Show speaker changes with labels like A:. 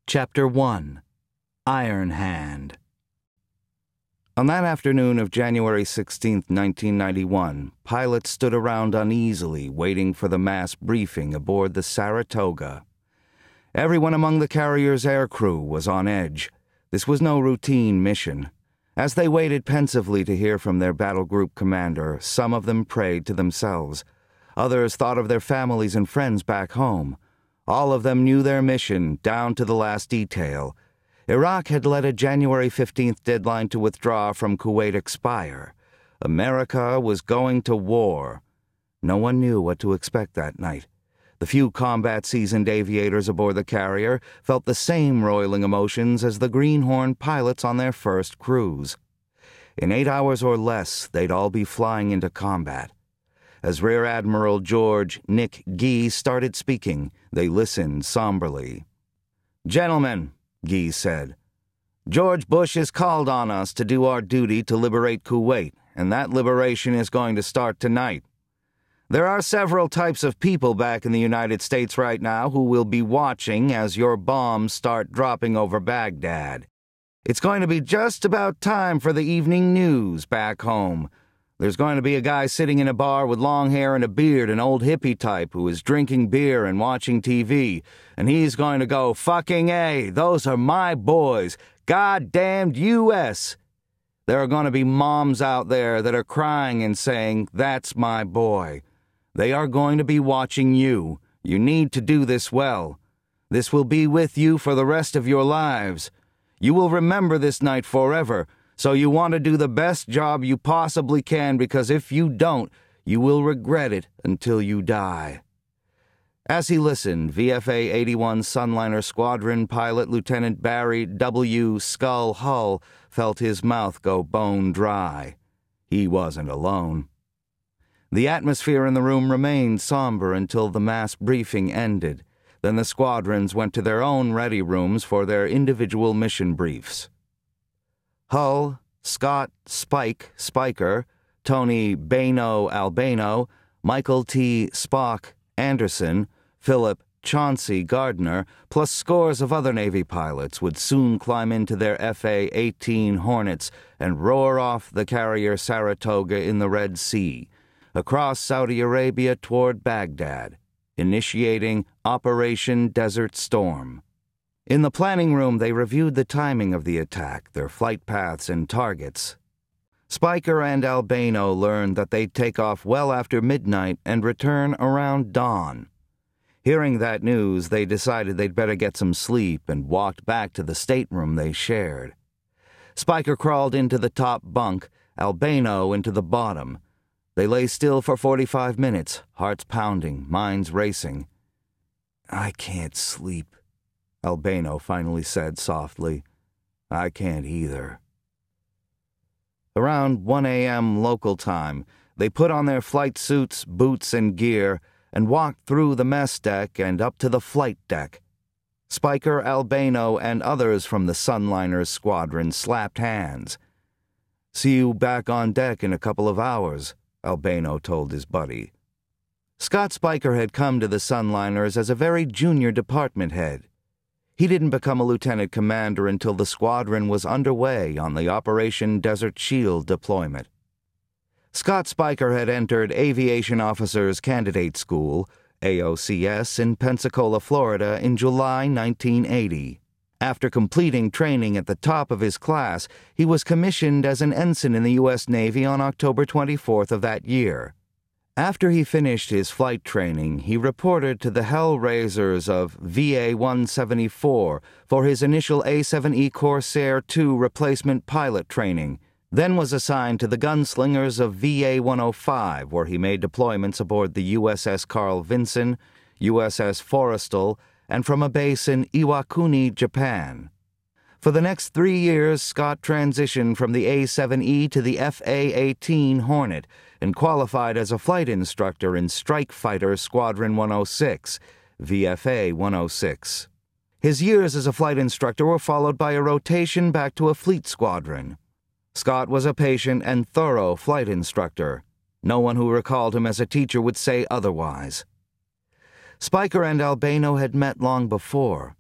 A: Chapter 1 Iron Hand. On that afternoon of January 16, 1991, pilots stood around uneasily waiting for the mass briefing aboard the Saratoga. Everyone among the carrier's aircrew was on edge. This was no routine mission. As they waited pensively to hear from their battle group commander, some of them prayed to themselves. Others thought of their families and friends back home. All of them knew their mission, down to the last detail. Iraq had let a January 15th deadline to withdraw from Kuwait expire. America was going to war. No one knew what to expect that night. The few combat-seasoned aviators aboard the carrier felt the same roiling emotions as the greenhorn pilots on their first cruise. In 8 hours or less, they'd all be flying into combat. As Rear Admiral George Nick Gee started speaking, they listened somberly. "Gentlemen," Gee said, "George Bush has called on us to do our duty to liberate Kuwait, and that liberation is going to start tonight. There are several types of people back in the United States right now who will be watching as your bombs start dropping over Baghdad. It's going to be just about time for the evening news back home. There's going to be a guy sitting in a bar with long hair and a beard, an old hippie type who is drinking beer and watching TV, and he's going to go, 'Fucking A, those are my boys, goddamned U.S.' There are going to be moms out there that are crying and saying, 'That's my boy.' They are going to be watching you. You need to do this well. This will be with you for the rest of your lives. You will remember this night forever. So you want to do the best job you possibly can, because if you don't, you will regret it until you die." As he listened, VFA 81 Sunliner Squadron pilot Lieutenant Barry W. Skull Hull felt his mouth go bone dry. He wasn't alone. The atmosphere in the room remained somber until the mass briefing ended. Then the squadrons went to their own ready rooms for their individual mission briefs. Hull, Scott Spiker, Tony Bano Albano, Michael T. Spock Anderson, Philip Chauncey Gardner, plus scores of other Navy pilots would soon climb into their FA-18 Hornets and roar off the carrier Saratoga in the Red Sea, across Saudi Arabia toward Baghdad, initiating Operation Desert Storm. In the planning room, they reviewed the timing of the attack, their flight paths and targets. Spiker and Albano learned that they'd take off well after midnight and return around dawn. Hearing that news, they decided they'd better get some sleep and walked back to the stateroom they shared. Spiker crawled into the top bunk, Albano into the bottom. They lay still for 45 minutes, hearts pounding, minds racing. "I can't sleep," Albano finally said softly. "I can't either." Around 1 a.m. local time, they put on their flight suits, boots, and gear and walked through the mess deck and up to the flight deck. Spiker, Albano, and others from the Sunliner's squadron slapped hands. "See you back on deck in a couple of hours," Albano told his buddy. Scott Spiker had come to the Sunliners as a very junior department head. He didn't become a lieutenant commander until the squadron was underway on the Operation Desert Shield deployment. Scott Spiker had entered Aviation Officers Candidate School, AOCS, in Pensacola, Florida in July 1980. After completing training at the top of his class, he was commissioned as an ensign in the U.S. Navy on October 24th of that year. After he finished his flight training, he reported to the Hellraisers of VA-174 for his initial A-7E Corsair II replacement pilot training, then was assigned to the Gunslingers of VA-105, where he made deployments aboard the USS Carl Vinson, USS Forrestal, and from a base in Iwakuni, Japan. For the next 3 years, Scott transitioned from the A-7E to the FA-18 Hornet and qualified as a flight instructor in Strike Fighter Squadron 106, VFA 106. His years as a flight instructor were followed by a rotation back to a fleet squadron. Scott was a patient and thorough flight instructor. No one who recalled him as a teacher would say otherwise. Spiker and Albano had met long before.